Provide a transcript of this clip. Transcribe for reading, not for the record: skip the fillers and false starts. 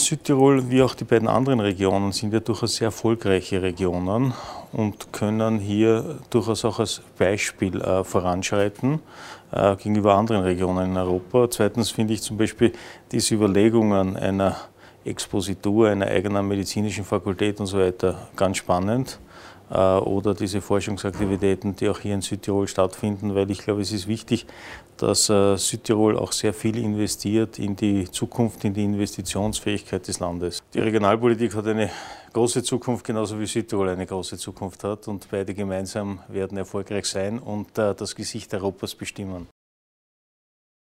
Südtirol wie auch die beiden anderen Regionen sind ja durchaus sehr erfolgreiche Regionen und können hier durchaus auch als Beispiel voranschreiten gegenüber anderen Regionen in Europa. Zweitens finde ich zum Beispiel diese Überlegungen einer Expositur, einer eigenen medizinischen Fakultät und so weiter ganz spannend. Oder diese Forschungsaktivitäten, die auch hier in Südtirol stattfinden, weil ich glaube, es ist wichtig, dass Südtirol auch sehr viel investiert in die Zukunft, in die Investitionsfähigkeit des Landes. Die Regionalpolitik hat eine große Zukunft, genauso wie Südtirol eine große Zukunft hat und beide gemeinsam werden erfolgreich sein und das Gesicht Europas bestimmen.